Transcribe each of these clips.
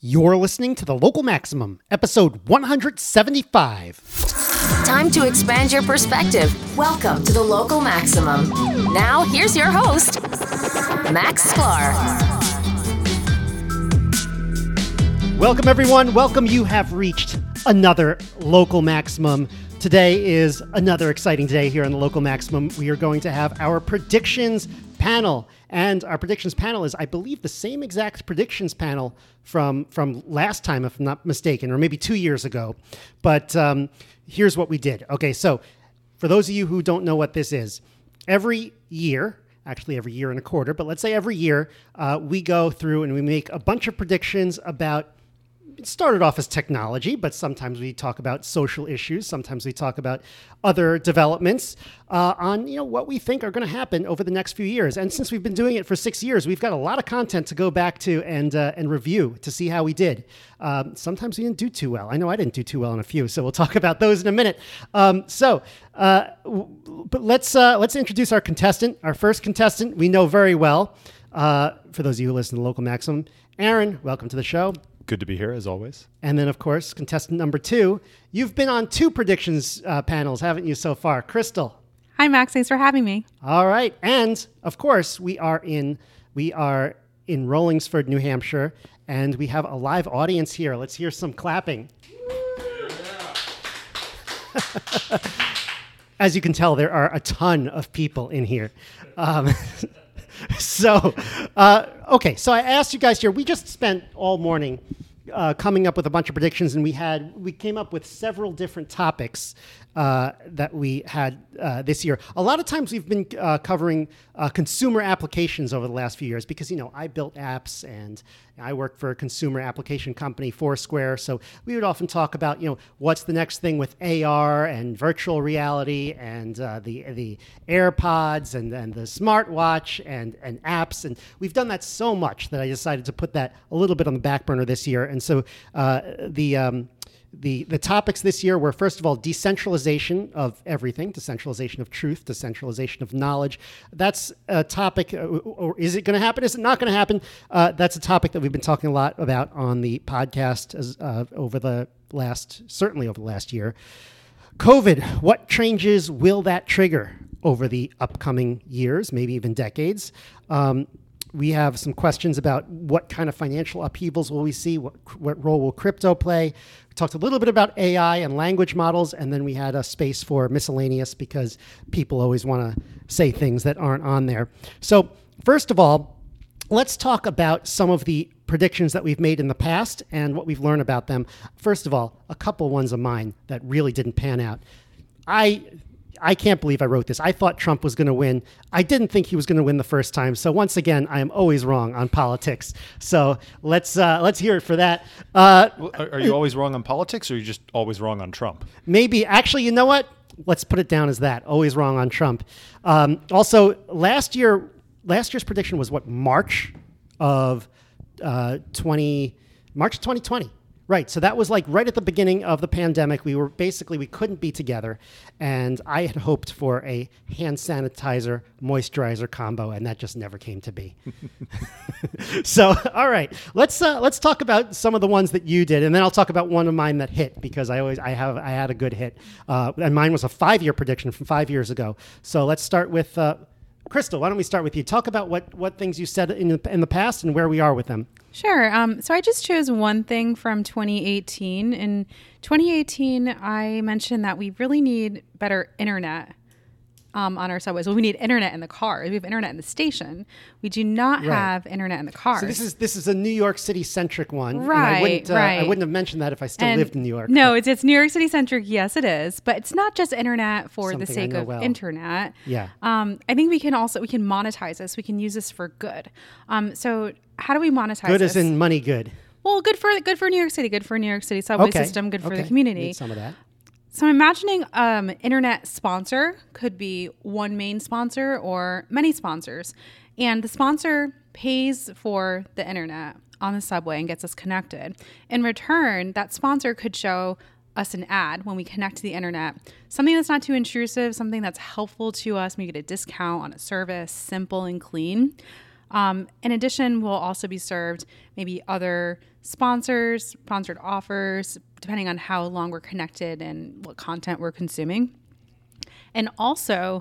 You're listening to The Local Maximum, episode 175. Time to expand your perspective. Welcome to The Local Maximum. Now, here's your host, Max Sklar. Welcome, everyone. Welcome. You have reached another Local Maximum. Today is another exciting day here on The Local Maximum. We are going to have our predictions panel. And our predictions panel is, I believe, the same exact predictions panel from last time, if I'm not mistaken, or maybe 2 years ago. But here's what we did. Okay, so for those of you who don't know what this is, every year, actually every year and a quarter, but let's say every year, we go through and we make a bunch of predictions about. It started off as technology, but sometimes we talk about social issues. Sometimes we talk about other developments on what we think are going to happen over the next few years. And since we've been doing it for 6 years, we've got a lot of content to go back to and review to see how we did. Sometimes we didn't do too well. I know I didn't do too well in a few, so we'll talk about those in a minute. But let's introduce our contestant. Our first contestant we know very well. For those of you who listen to Local Maximum, Aaron, welcome to the show. Good to be here, as always. And then, of course, contestant number 2. You've been on 2 predictions panels, haven't you, so far? Crystal. Hi, Max. Thanks for having me. All right. And, of course, we are in Rollingsford, New Hampshire, and we have a live audience here. Let's hear some clapping. As you can tell, there are a ton of people in here. So I asked you guys here, we just spent all morning coming up with a bunch of predictions, and we came up with several different topics that we had this year. A lot of times we've been covering consumer applications over the last few years because, I built apps and I work for a consumer application company, Foursquare. So we would often talk about, what's the next thing with AR and virtual reality and the AirPods and the smartwatch and apps. And we've done that so much that I decided to put that a little bit on the back burner this year. And so the topics this year were, first of all, decentralization of everything, decentralization of truth, decentralization of knowledge. That's a topic, or is it going to happen? Is it not going to happen? That's a topic that we've been talking a lot about on the podcast certainly over the last year. COVID, what changes will that trigger over the upcoming years, maybe even decades? We have some questions about what kind of financial upheavals will we see, what role will crypto play. We talked a little bit about AI and language models, and then we had a space for miscellaneous because people always want to say things that aren't on there. So first of all, let's talk about some of the predictions that we've made in the past and what we've learned about them. First of all, a couple ones of mine that really didn't pan out. I can't believe I wrote this. I thought Trump was going to win. I didn't think he was going to win the first time. So once again, I am always wrong on politics. So let's hear it for that. Are you always wrong on politics, or are you just always wrong on Trump? Maybe. Actually, you know what? Let's put it down as that. Always wrong on Trump. Also, last year's prediction was what, March of 2020. Right. So that was like right at the beginning of the pandemic. We couldn't be together. And I had hoped for a hand sanitizer, moisturizer combo, and that just never came to be. So, all right, let's talk about some of the ones that you did. And then I'll talk about one of mine that hit because I had a good hit. And mine was a 5-year prediction from 5 years ago. So let's start with Crystal. Why don't we start with you? Talk about what things you said in the past and where we are with them. Sure. So I just chose one thing from 2018. In 2018, I mentioned that we really need better internet on our subways. Well, we need internet in the cars. We have internet in the station. We do not have internet in the cars. So this is a New York City centric one. Right. I wouldn't have mentioned that if I still lived in New York. No, it's New York City centric. Yes, it is. But it's not just internet for the sake of internet. Yeah. I think we can monetize this. We can use this for good. So how do we monetize this? Good as in money good. Well, good for New York City. Good for New York City subway system. Good for the community. Need some of that. So I'm imagining internet sponsor could be one main sponsor or many sponsors. And the sponsor pays for the internet on the subway and gets us connected. In return, that sponsor could show us an ad when we connect to the internet, something that's not too intrusive, something that's helpful to us. We get a discount on a service, simple and clean. In addition, we'll also be served maybe other sponsored offers, depending on how long we're connected and what content we're consuming. And also,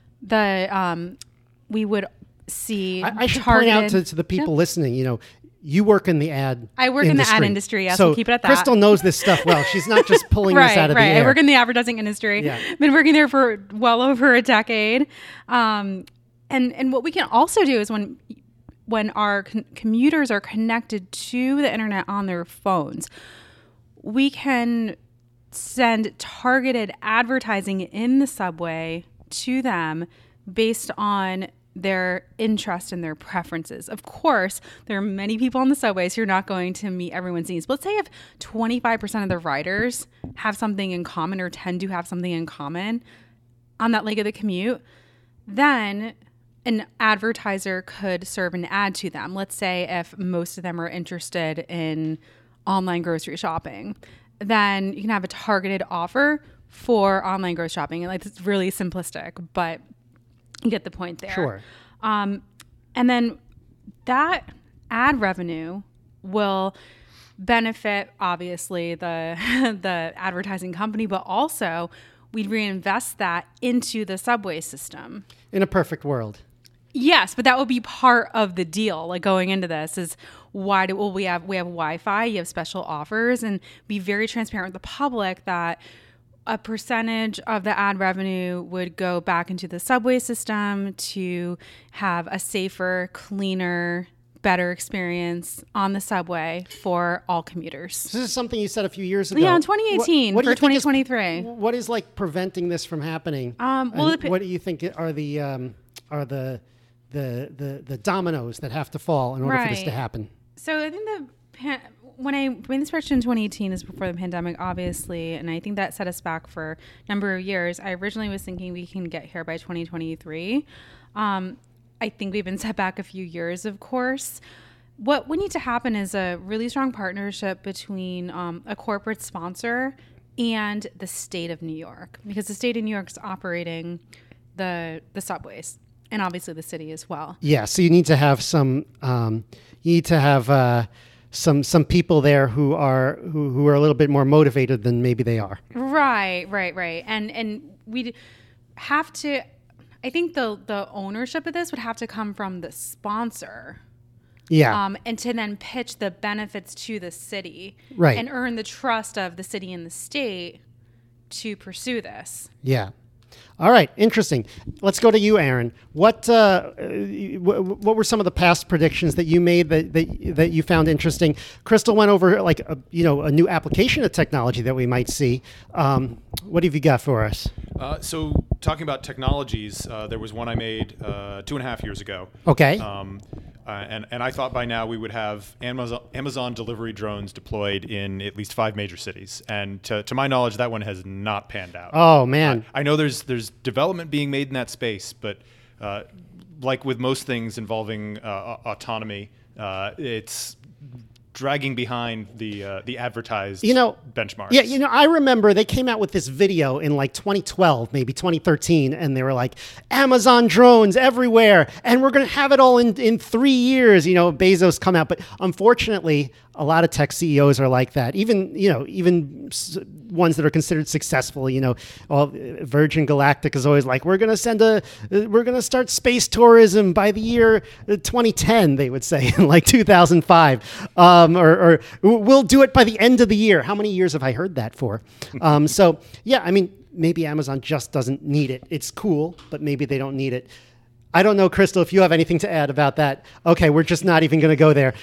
we would see. I should point out to the people listening, you work in the ad. I work in the ad industry. Yes, so we'll keep it at that. Crystal knows this stuff well. She's not just pulling this out of the air. I work in the advertising industry. Yeah. Been working there for well over a decade. And what we can also do is when our commuters are connected to the internet on their phones, we can send targeted advertising in the subway to them based on their interest and their preferences. Of course, there are many people on the subway, so you're not going to meet everyone's needs. But let's say if 25% of the riders have something in common or tend to have something in common on that leg of the commute, then an advertiser could serve an ad to them. Let's say if most of them are interested in online grocery shopping, then you can have a targeted offer for online grocery shopping. And it's really simplistic, but you get the point there. Sure. And then that ad revenue will benefit, obviously, the advertising company, but also we'd reinvest that into the subway system. In a perfect world. Yes, but that would be part of the deal. Like going into this is we have Wi-Fi, you have special offers, and be very transparent with the public that a percentage of the ad revenue would go back into the subway system to have a safer, cleaner, better experience on the subway for all commuters. This is something you said a few years ago. Yeah, in 2018 what for do you think 2023. What is like preventing this from happening? What do you think are the dominoes that have to fall in order for this to happen? So I think when I made this prediction in 2018 is before the pandemic, obviously, and I think that set us back for a number of years. I originally was thinking we can get here by 2023. I think we've been set back a few years, of course. What would need to happen is a really strong partnership between a corporate sponsor and the state of New York, because the state of New York is operating the subways, and obviously the city as well. Yeah, so you need to have some some people there who are a little bit more motivated than maybe they are. Right. And we'd have to, I think the ownership of this would have to come from the sponsor. Yeah. And to then pitch the benefits to the city. Right. And earn the trust of the city and the state to pursue this. Yeah. All right, interesting. Let's go to you, Aaron. What were some of the past predictions that you made that you found interesting? Crystal went over like a new application of technology that we might see. What have you got for us? So talking about technologies, there was one I made 2.5 years ago. Okay. And I thought by now we would have Amazon delivery drones deployed in at least 5 major cities. And to my knowledge, that one has not panned out. Oh, man. I know there's development being made in that space, but like with most things involving autonomy, it's dragging behind the advertised benchmarks. Yeah, I remember they came out with this video in like 2012, maybe 2013, and they were like, Amazon drones everywhere, and we're going to have it all in 3 years. Bezos come out, but unfortunately, a lot of tech CEOs are like that. Even ones that are considered successful. Virgin Galactic is always like, we're going to start space tourism by the year 2010. They would say in like 2005, or we'll do it by the end of the year. How many years have I heard that for? So yeah, I mean, maybe Amazon just doesn't need it. It's cool, but maybe they don't need it. I don't know, Crystal, if you have anything to add about that. Okay, we're just not even going to go there.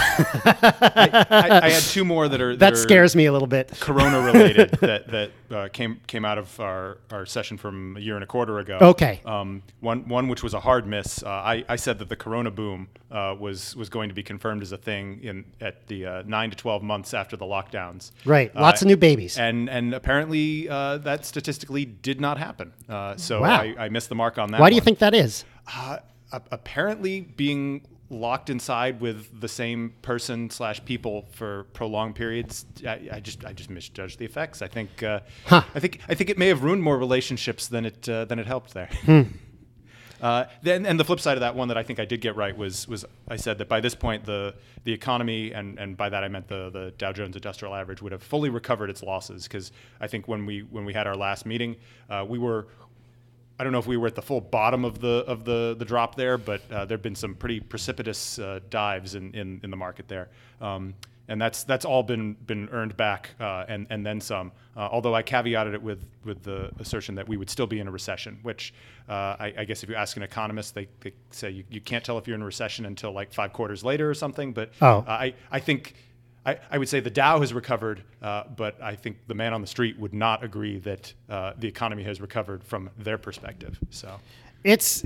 I had 2 more that scares me a little bit. Corona related that came out of our session from a year and a quarter ago. Okay. One which was a hard miss. I said that the Corona boom was going to be confirmed as a thing at the 9 to 12 months after the lockdowns. Right. Lots of new babies. And apparently that statistically did not happen. So wow. I missed the mark on that. Why do you think that is? Apparently being locked inside with the same person / people for prolonged periods, I just misjudged the effects. I think I think it may have ruined more relationships than it helped there. Then, and the flip side of that one that I think I did get right was I said that by this point the economy, and by that I meant the Dow Jones Industrial Average, would have fully recovered its losses, because I think when we had our last meeting, we were, I don't know if we were at the full bottom of the drop there, but there've been some pretty precipitous dives in the market there. And that's all been earned back, and then some. Although I caveated it with the assertion that we would still be in a recession, which I guess if you ask an economist, they say you can't tell if you're in a recession until like 5 quarters later or something. But I think I would say the Dow has recovered, but I think the man on the street would not agree that the economy has recovered from their perspective. So. It's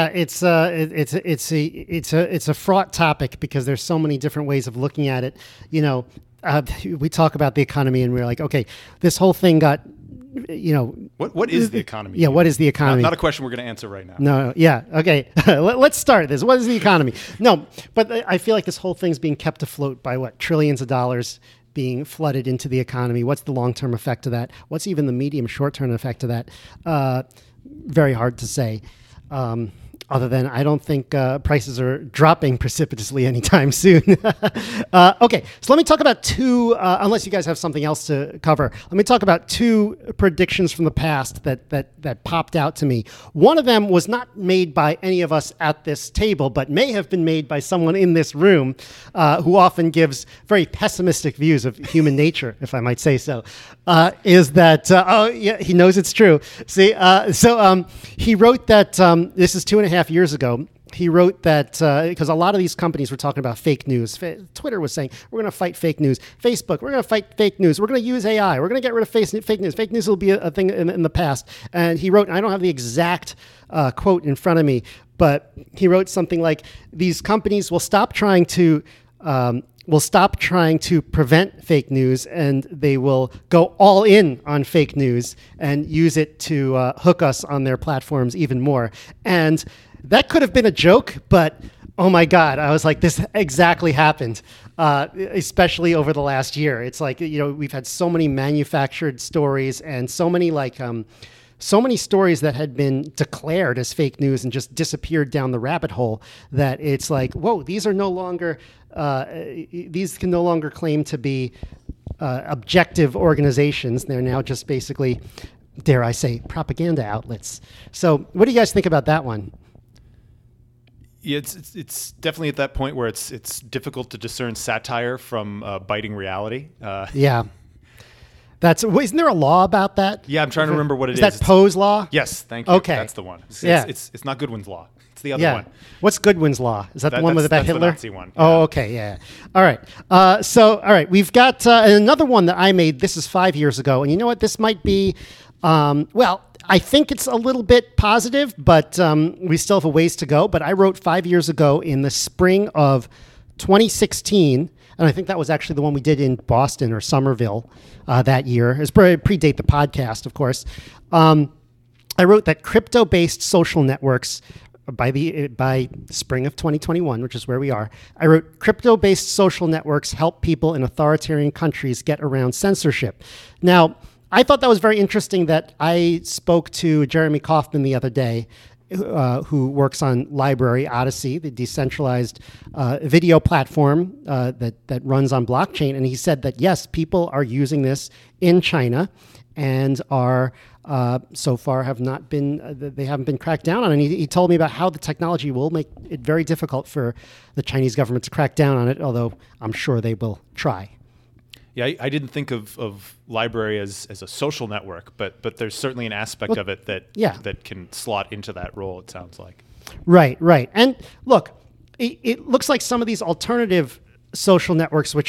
a fraught topic because there's so many different ways of looking at it. You know, we talk about the economy and we're like, okay, this whole thing got, you know, what is the economy? Yeah, what is the economy? Not a question we're going to answer right now. No, yeah, okay. Let's start this. What is the economy? No, but I feel like this whole thing's being kept afloat by trillions of dollars being flooded into the economy. What's the long-term effect of that? What's even the medium short-term effect of that? Very hard to say. Other than I don't think prices are dropping precipitously anytime soon. Okay, so let me talk about two, unless you guys have something else to cover, let me talk about two predictions from the past that popped out to me. One of them was not made by any of us at this table, but may have been made by someone in this room who often gives very pessimistic views of human nature, if I might say so, is that, oh, yeah, he knows it's true. See, he wrote that, this is 2.5 years ago, he wrote that because a lot of these companies were talking about fake news. Twitter was saying, we're going to fight fake news. Facebook, we're going to fight fake news. We're going to use AI. We're going to get rid of fake news. Fake news will be a thing in the past. And he wrote, and I don't have the exact quote in front of me, but he wrote something like, these companies will stop trying to prevent fake news, and they will go all in on fake news and use it to hook us on their platforms even more. And that could have been a joke, but oh my God, I was like, this exactly happened, especially over the last year. It's like, you know, we've had so many manufactured stories and so many stories that had been declared as fake news and just disappeared down the rabbit hole that it's like, whoa, these can no longer claim to be objective organizations. They're now just basically, dare I say, propaganda outlets. So what do you guys think about that one? Yeah, it's definitely at that point where it's difficult to discern satire from biting reality. Yeah. Isn't there a law about that? Yeah, I'm trying to remember what it is. Is that Poe's law? Yes, thank you. Okay. That's the one. It's not Goodwin's law. It's the other one. What's Goodwin's law? Is that the one with about Hitler? That's the Nazi one. Yeah. Oh, okay, yeah. All right. All right, we've got another one that I made. This is 5 years ago, and you know what? This might be, I think it's a little bit positive, but we still have a ways to go. But I wrote 5 years ago in the spring of 2016, and I think that was actually the one we did in Boston or Somerville that year. It was predate the podcast, of course. I wrote that crypto-based social networks by spring of 2021, which is where we are. I wrote, crypto-based social networks help people in authoritarian countries get around censorship. Now, I thought that was very interesting that I spoke to Jeremy Kauffman the other day, who works on Library Odyssey, the decentralized video platform that runs on blockchain. And he said that, yes, people are using this in China and are so far haven't been cracked down on. And he told me about how the technology will make it very difficult for the Chinese government to crack down on it, although I'm sure they will try. Yeah, I didn't think of Library as a social network, but there's certainly an aspect of it that can slot into that role, it sounds like. Right. And look, it looks like some of these alternative social networks, which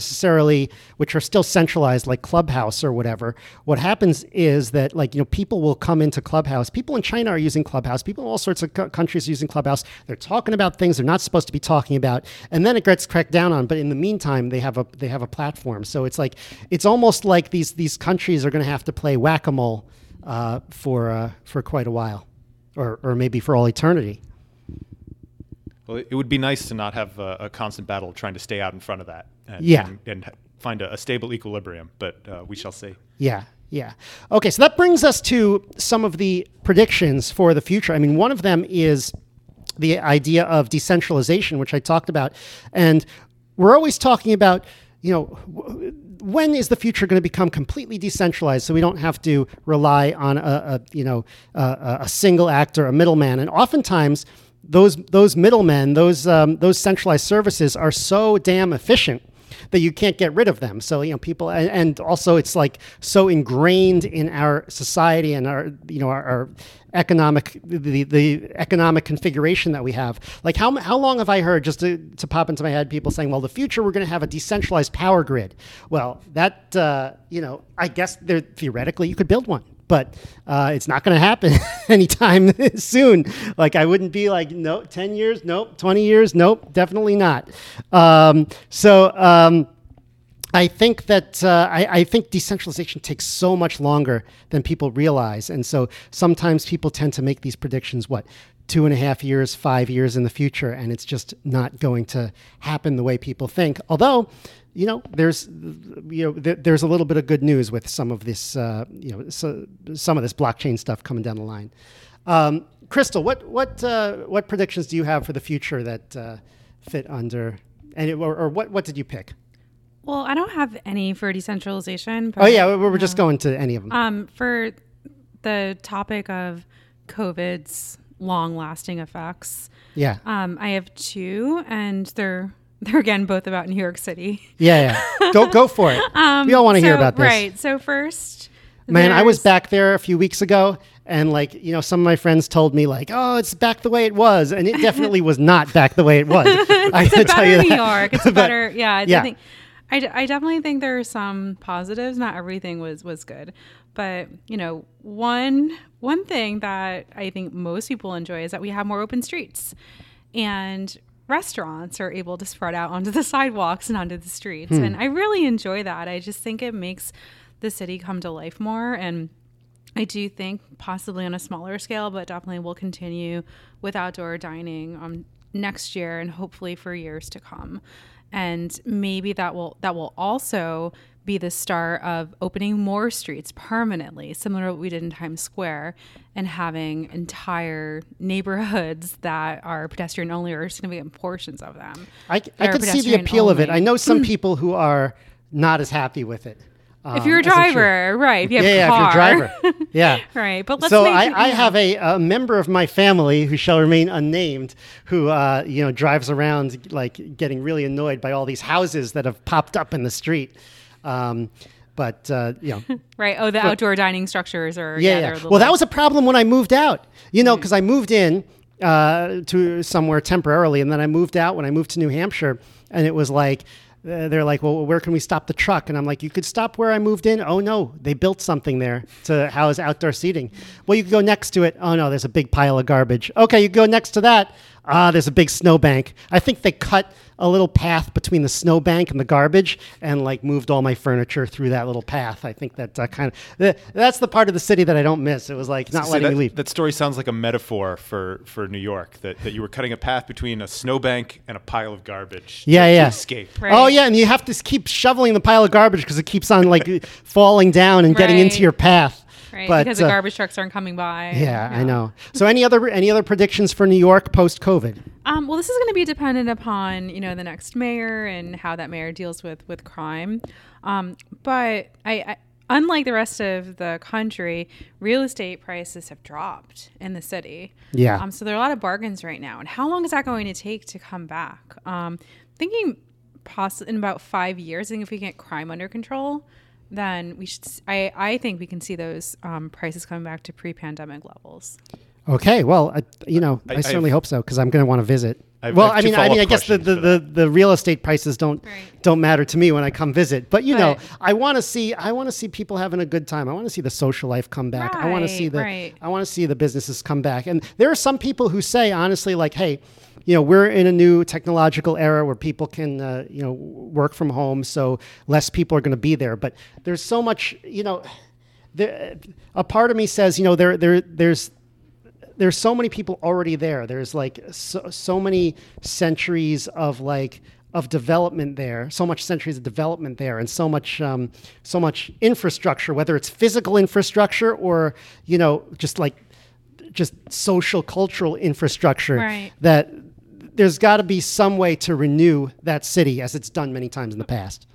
are still centralized, like Clubhouse or whatever, what happens is that, people will come into Clubhouse. People in China are using Clubhouse. People in all sorts of countries are using Clubhouse. They're talking about things they're not supposed to be talking about, and then it gets cracked down on. But in the meantime, they have a platform. So it's almost like these countries are going to have to play whack-a-mole for quite a while, or maybe for all eternity. Well, it would be nice to not have a constant battle trying to stay out in front of that and find a stable equilibrium, but we shall see. Yeah. Yeah. Okay, so that brings us to some of the predictions for the future. I mean, one of them is the idea of decentralization, which I talked about. And we're always talking about, when is the future going to become completely decentralized so we don't have to rely on a single actor, a middleman? And oftentimes those middlemen, those centralized services are so damn efficient that you can't get rid of them. So, people, and also it's like so ingrained in our society and our economic, the economic configuration that we have. Like how long have I heard, just to pop into my head, people saying, well, the future, we're going to have a decentralized power grid. Well, that, I guess theoretically you could build one. But it's not going to happen anytime soon. Like, I wouldn't be like, no, 10 years, nope, 20 years, nope, definitely not. I think that I think decentralization takes so much longer than people realize. And so sometimes people tend to make these predictions, 2.5 years, 5 years in the future, and it's just not going to happen the way people think. Although, there's a little bit of good news with some of this, some of this blockchain stuff coming down the line. Crystal, what predictions do you have for the future that fit under, or what did you pick? Well, I don't have any for decentralization. But, we're just going to any of them. For the topic of COVID's long-lasting effects, I have two, and they're again both about New York City. Yeah. Go for it. We all want to hear about this. Right. So first, man, I was back there a few weeks ago, and some of my friends told me oh, it's back the way it was, and it definitely was not back the way it was. I can tell you that. New York. It's better. Yeah. I definitely think there are some positives. Not everything was good, but one thing that I think most people enjoy is that we have more open streets, and restaurants are able to spread out onto the sidewalks and onto the streets. And I really enjoy that. I just think it makes the city come to life more. And I do think possibly on a smaller scale, but definitely will continue with outdoor dining next year and hopefully for years to come. And maybe that will also be the start of opening more streets permanently, similar to what we did in Times Square, and having entire neighborhoods that are pedestrian only, or significant portions of them. I could see the appeal of it. I know some people who are not as happy with it. If you're a driver, right? If you have a car. If you're a driver, yeah. Right, but I have a member of my family who shall remain unnamed, who drives around getting really annoyed by all these houses that have popped up in the street. Right. Oh, the outdoor dining structures are. Yeah. Well, that was a problem when I moved out. Because I moved in to somewhere temporarily, and then I moved out when I moved to New Hampshire, and it was like. They're like, well, where can we stop the truck? And I'm like, you could stop where I moved in. Oh, no, they built something there to house outdoor seating. Well, you can go next to it. Oh, no, there's a big pile of garbage. Okay, you go next to that. There's a big snowbank. I think they cut a little path between the snowbank and the garbage and moved all my furniture through that little path. I think that that's the part of the city that I don't miss. It was not letting me leave. That story sounds like a metaphor for New York, that you were cutting a path between a snowbank and a pile of garbage to escape. Right. Oh, yeah, and you have to keep shoveling the pile of garbage because it keeps on falling down and getting into your path. Right, because the garbage trucks aren't coming by. Yeah, I know. So any other predictions for New York post-COVID? Well, this is going to be dependent upon, the next mayor and how that mayor deals with crime. But I unlike the rest of the country, real estate prices have dropped in the city. Yeah. So there are a lot of bargains right now. And how long is that going to take to come back? Thinking possibly in about 5 years, I think if we get crime under control, then we should. I think we can see those prices coming back to pre-pandemic levels. Okay, well, I certainly hope so because I'm going to want to visit. I guess the real estate prices don't matter to me when I come visit. But I want to see people having a good time. I want to see the social life come back. I want to see the businesses come back. And there are some people who say honestly, hey, we're in a new technological era where people can, work from home, so less people are going to be there. But there's so much, a part of me says, there's so many people already there. There's so many centuries of of development there, so much centuries of development there, and so much infrastructure, whether it's physical infrastructure or just social cultural infrastructure, Right. that there's got to be some way to renew that city as it's done many times in the past.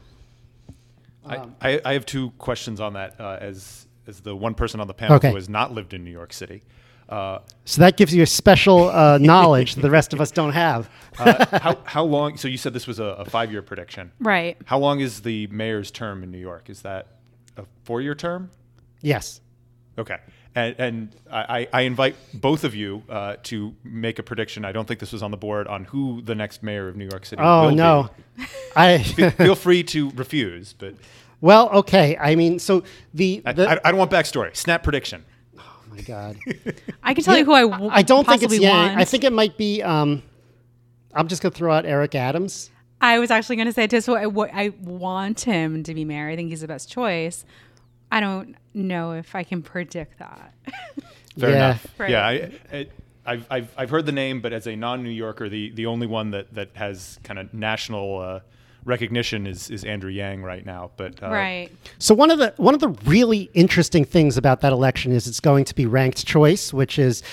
I have two questions on that as the one person on the panel Okay. who has not lived in New York City. So that gives you a special knowledge that the rest of us don't have. How long? So you said this was a 5-year prediction. Right. How long is the mayor's term in New York? Is that a 4-year term? Yes. Okay. And I invite both of you to make a prediction. I don't think this was on the board on who the next mayor of New York City Oh will no. be. Feel free to refuse, but Well, okay. I mean, so I don't want backstory. Snap prediction. oh my God. I can tell you who I don't think it's possibly Yang. want. I think it might be. I'm just gonna throw out Eric Adams. I was actually going to say just what I want him to be mayor. I think he's the best choice. I don't know if I can predict that. Fair Yeah. enough. Right. Yeah, I've heard the name, but as a non-New Yorker, the only one that has kind of national recognition is Andrew Yang right now. But Right. So one of the really interesting things about that election is it's going to be ranked choice, which is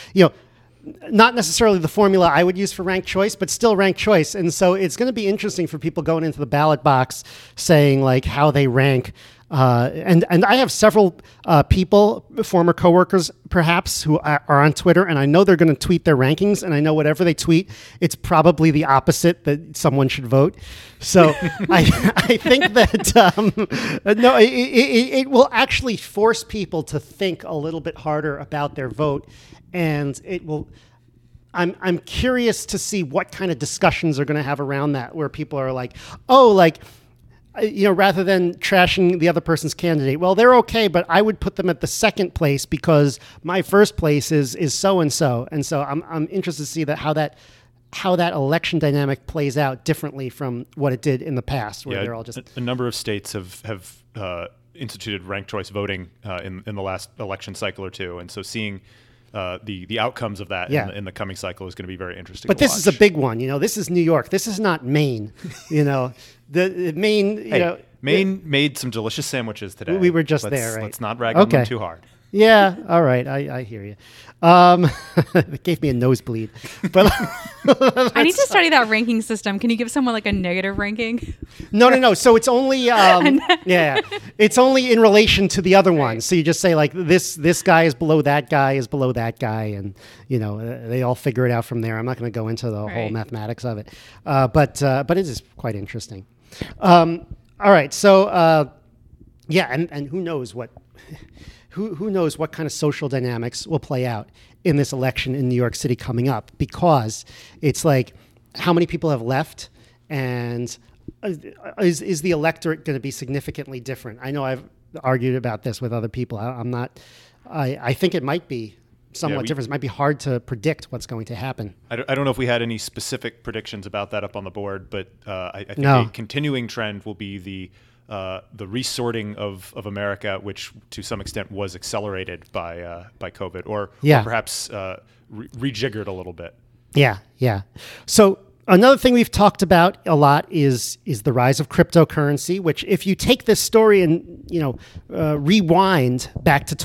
not necessarily the formula I would use for ranked choice, but still ranked choice. And so it's going to be interesting for people going into the ballot box saying like how they rank. And I have several people, former coworkers perhaps, who are on Twitter, and I know they're going to tweet their rankings, and I know whatever they tweet, it's probably the opposite, that someone should vote. So I think that no, it will actually force people to think a little bit harder about their vote, and it will. I'm curious to see what kind of discussions are going to have around that, where people are like, oh, like, rather than trashing the other person's candidate, well, they're okay, but I would put them at the second place because my first place is so and so. And so I'm interested to see how that election dynamic plays out differently from what it did in the past, where they're all just a number of states have instituted ranked choice voting in the last election cycle or two, and so seeing the outcomes of that in the coming cycle is going to be very interesting. But this is a big one. This is New York. This is not Maine. The Maine. Maine made some delicious sandwiches today. We were just there, right? Let's not rag on them too hard. Yeah. All right. I hear you. It gave me a nosebleed. But I need to study that ranking system. Can you give someone like a negative ranking? No. So it's only it's only in relation to the other ones. So you just say like this guy is below that guy is below that guy, and they all figure it out from there. I'm not going to go into the whole mathematics of it, but it is quite interesting. All right. So and who knows what. Who knows what kind of social dynamics will play out in this election in New York City coming up, because it's like how many people have left, and is the electorate going to be significantly different? I know I've argued about this with other people. I think it might be somewhat different. It might be hard to predict what's going to happen. I don't know if we had any specific predictions about that up on the board, but I think a continuing trend will be the resorting of America, which to some extent was accelerated by COVID, or perhaps rejiggered a little bit. Yeah. So another thing we've talked about a lot is the rise of cryptocurrency, which if you take this story and rewind back to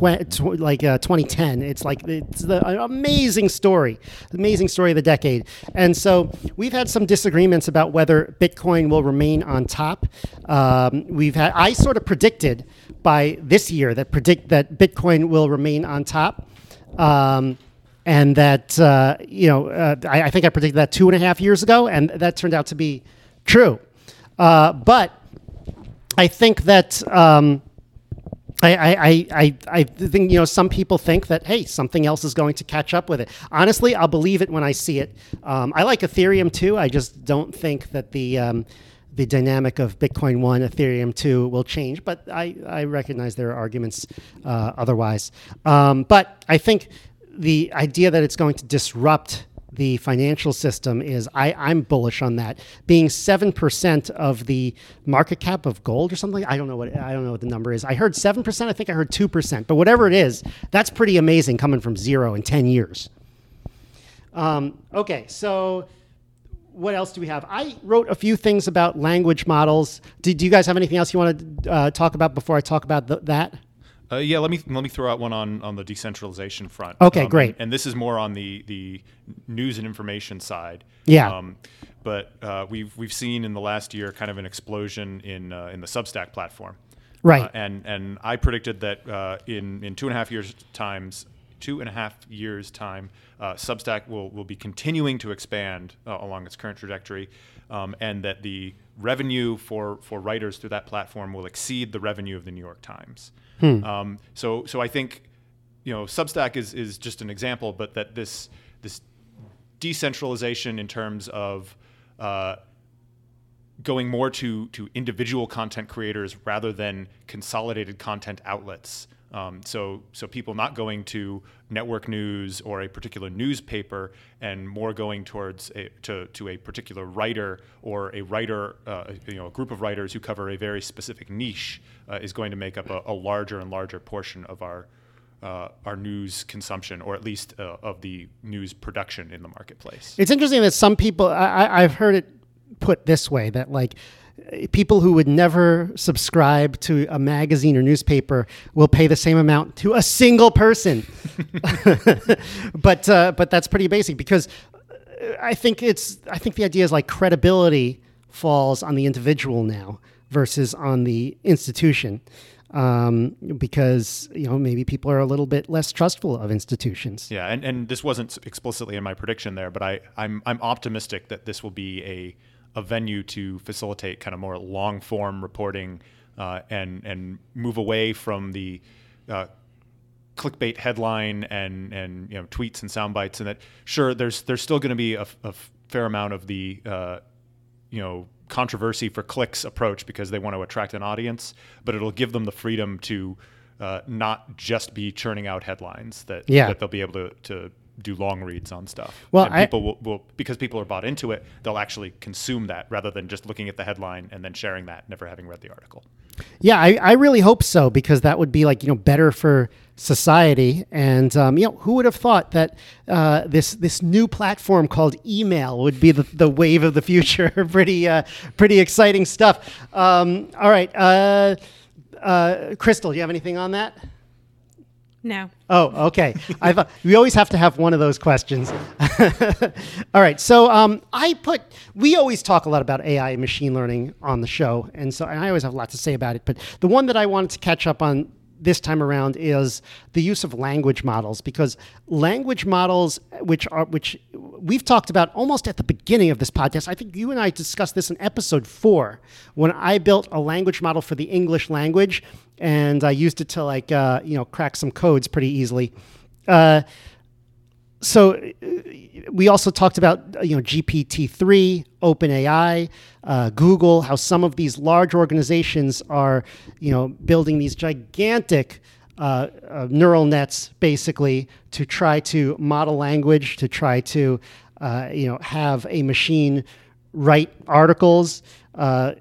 2010, it's the amazing story of the decade. And so we've had some disagreements about whether Bitcoin will remain on top. I sort of predicted by this year that Bitcoin will remain on top. And that, I think I predicted that 2.5 years ago, and that turned out to be true. But I think that I think, some people think that, hey, something else is going to catch up with it. Honestly, I'll believe it when I see it. I like Ethereum too. I just don't think that the dynamic of Bitcoin 1, Ethereum 2 will change, but I recognize there are arguments otherwise. But I think the idea that it's going to disrupt the financial system I'm bullish on that. Being 7% of the market cap of gold or something, I don't know what the number is. I heard 7%. I think I heard 2%. But whatever it is, that's pretty amazing coming from zero in 10 years. Okay, so what else do we have? I wrote a few things about language models. Do you guys have anything else you want to talk about before I talk about that? Yeah, let me throw out one on the decentralization front. Okay, great. And this is more on the news and information side. Yeah. But we've seen in the last year kind of an explosion in the Substack platform. Right. And I predicted that in 2.5 years' time, Substack will be continuing to expand along its current trajectory, and that the revenue for writers through that platform will exceed the revenue of the New York Times. So I think, Substack is just an example, but that this decentralization in terms of going more to individual content creators rather than consolidated content outlets. So people not going to network news or a particular newspaper, and more going towards to a particular writer or a writer, a group of writers who cover a very specific niche, is going to make up a larger and larger portion of our news consumption, or at least of the news production in the marketplace. It's interesting that some people, I've heard it put this way, that like people who would never subscribe to a magazine or newspaper will pay the same amount to a single person. But that's pretty basic, because I think the idea is like credibility falls on the individual now versus on the institution. Because maybe people are a little bit less trustful of institutions. Yeah, and this wasn't explicitly in my prediction there, but I'm optimistic that this will be a venue to facilitate kind of more long form reporting, and move away from the clickbait headline and tweets and sound bites. And that, sure, there's still going to be a fair amount of the controversy for clicks approach, because they want to attract an audience, but it'll give them the freedom to not just be churning out headlines, that they'll be able to do long reads on stuff. Well, and people will, because people are bought into it, they'll actually consume that rather than just looking at the headline and then sharing that, never having read the article. Yeah, I really hope so, because that would be better for society. And who would have thought that this new platform called email would be the wave of the future? Pretty exciting stuff. All right, Crystal, do you have anything on that? No. Oh, okay. We always have to have one of those questions. All right. So we always talk a lot about AI and machine learning on the show. And I always have a lot to say about it. But the one that I wanted to catch up on this time around is the use of language models, because language models, which we've talked about almost at the beginning of this podcast. I think you and I discussed this in episode 4, when I built a language model for the English language, and I used it to crack some codes pretty easily. So we also talked about GPT-3, OpenAI, Google, how some of these large organizations are building these gigantic neural nets, basically, to try to model language, to try to have a machine write articles, write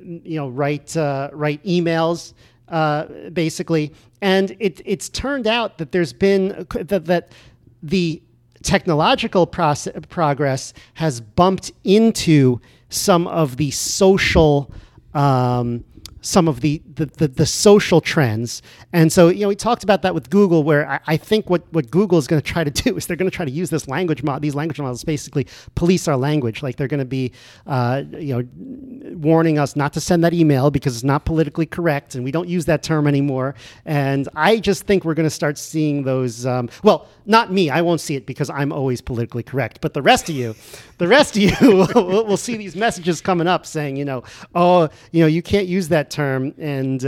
emails, basically. And it's turned out that there's been that the technological progress has bumped into some of the social the social trends. And so, we talked about that with Google, where I think what Google is going to try to do is they're going to try to use these language models to basically police our language. Like, they're going to be, warning us not to send that email because it's not politically correct, and we don't use that term anymore. And I just think we're going to start seeing those, not me, I won't see it because I'm always politically correct, but the rest of you will see these messages coming up saying, you can't use that term, and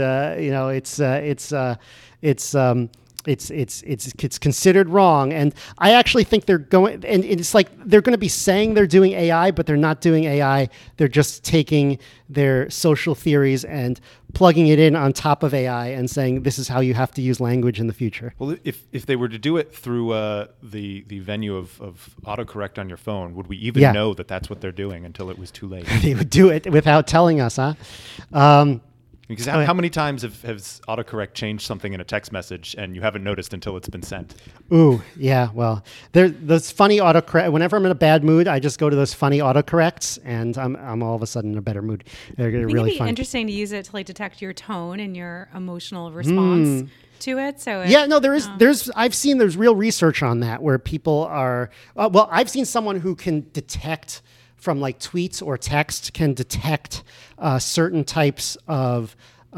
it's considered wrong. And I actually think they're going, and it's like they're going to be saying they're doing AI, but they're not doing AI. They're just taking their social theories and plugging it in on top of AI and saying this is how you have to use language in the future. Well, if they were to do it through the venue of autocorrect on your phone, would we even know that that's what they're doing until it was too late? They would do it without telling us, huh? Because how many times has autocorrect changed something in a text message and you haven't noticed until it's been sent? Ooh, yeah. Well, those funny autocorrect. Whenever I'm in a bad mood, I just go to those funny autocorrects, and I'm all of a sudden in a better mood. They're really it'd be fun. interesting to use it to like detect your tone and your emotional response to it. So I've seen there's real research on that where people are. I've seen someone who can detect from like tweets or text can detect certain types of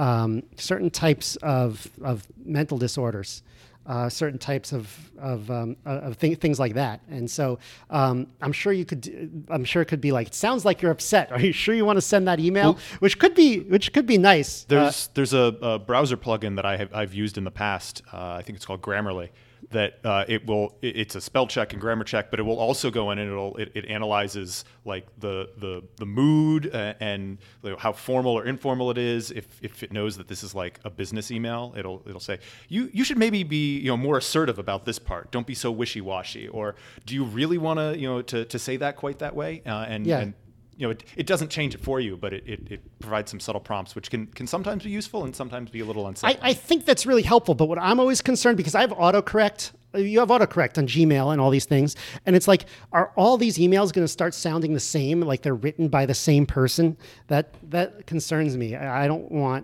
mental disorders, certain types of things like that. And so I'm sure it could be like, it sounds like you're upset. Are you sure you want to send that email? Which could be nice. There's a browser plugin that I've used in the past. I think it's called Grammarly. That it's a spell check and grammar check, but it will also go in and it analyzes like the mood and how formal or informal it is. If it knows that this is like a business email, it'll say you should maybe be more assertive about this part. Don't be so wishy-washy. Or do you really want to say that quite that way? And it doesn't change it for you, but it provides some subtle prompts, which can sometimes be useful and sometimes be a little unsettling. I think that's really helpful. But what I'm always concerned, because I have autocorrect, you have autocorrect on Gmail and all these things, and it's like, are all these emails going to start sounding the same, like they're written by the same person? That concerns me. I don't want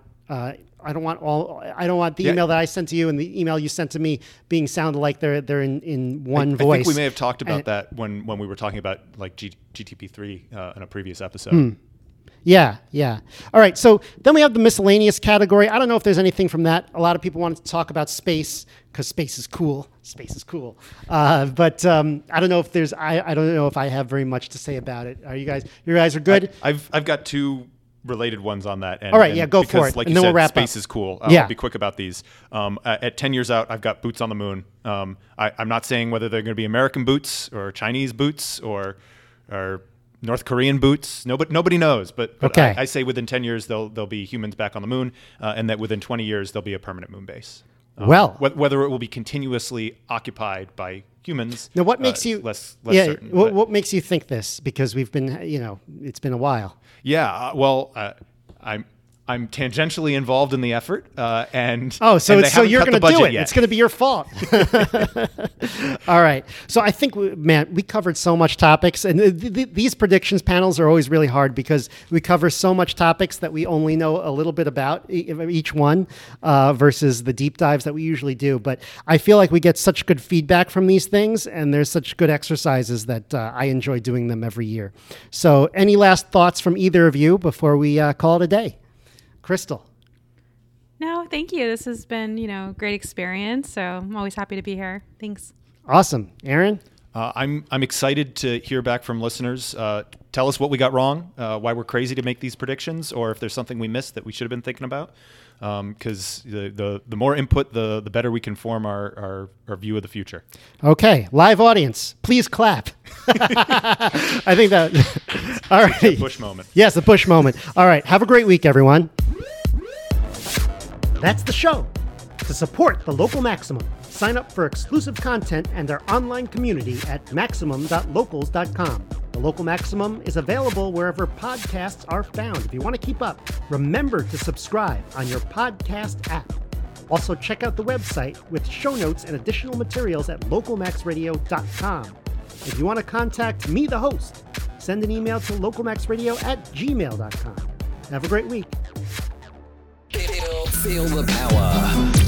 the email that I sent to you and the email you sent to me being sounded like they're in one voice. I think we may have talked about that when we were talking about like GTP3 in a previous episode. Yeah. All right. So then we have the miscellaneous category. I don't know if there's anything from that. A lot of people wanted to talk about space because space is cool. But I don't know if there's. I don't know if I have very much to say about it. Are you guys? You guys are good. I've got two related ones on that. All right, go for it. Like and you then said, we'll wrap space up. is cool. I'll be quick about these. At 10 years out, I've got boots on the moon. I'm not saying whether they're going to be American boots or Chinese boots or North Korean boots. Nobody knows. But okay. I say within 10 years, there'll be humans back on the moon, and that within 20 years, there'll be a permanent moon base. Whether it will be continuously occupied by humans. Now, what makes you less certain? What makes you think this? Because we've been, it's been a while. Yeah. I'm tangentially involved in the effort, and so you're going to do it. Yet. It's going to be your fault. All right. So I think, we covered so much topics, and these predictions panels are always really hard because we cover so much topics that we only know a little bit about each one versus the deep dives that we usually do. But I feel like we get such good feedback from these things, and there's such good exercises that I enjoy doing them every year. So any last thoughts from either of you before we call it a day? Crystal. No, thank you. This has been, great experience. So I'm always happy to be here. Thanks. Awesome. Aaron? I'm excited to hear back from listeners. Tell us what we got wrong, why we're crazy to make these predictions, or if there's something we missed that we should have been thinking about. Because the more input, the better we can form our view of the future. Okay. Live audience, please clap. I think that... All right. The Bush moment. Yes, the Bush moment. All right. Have a great week, everyone. That's the show. To support the Local Maximum, sign up for exclusive content and our online community at maximum.locals.com. The Local Maximum is available wherever podcasts are found. If you want to keep up, remember to subscribe on your podcast app. Also, check out the website with show notes and additional materials at localmaxradio.com. If you want to contact me, the host, send an email to localmaxradio@gmail.com. Have a great week. Feel the power.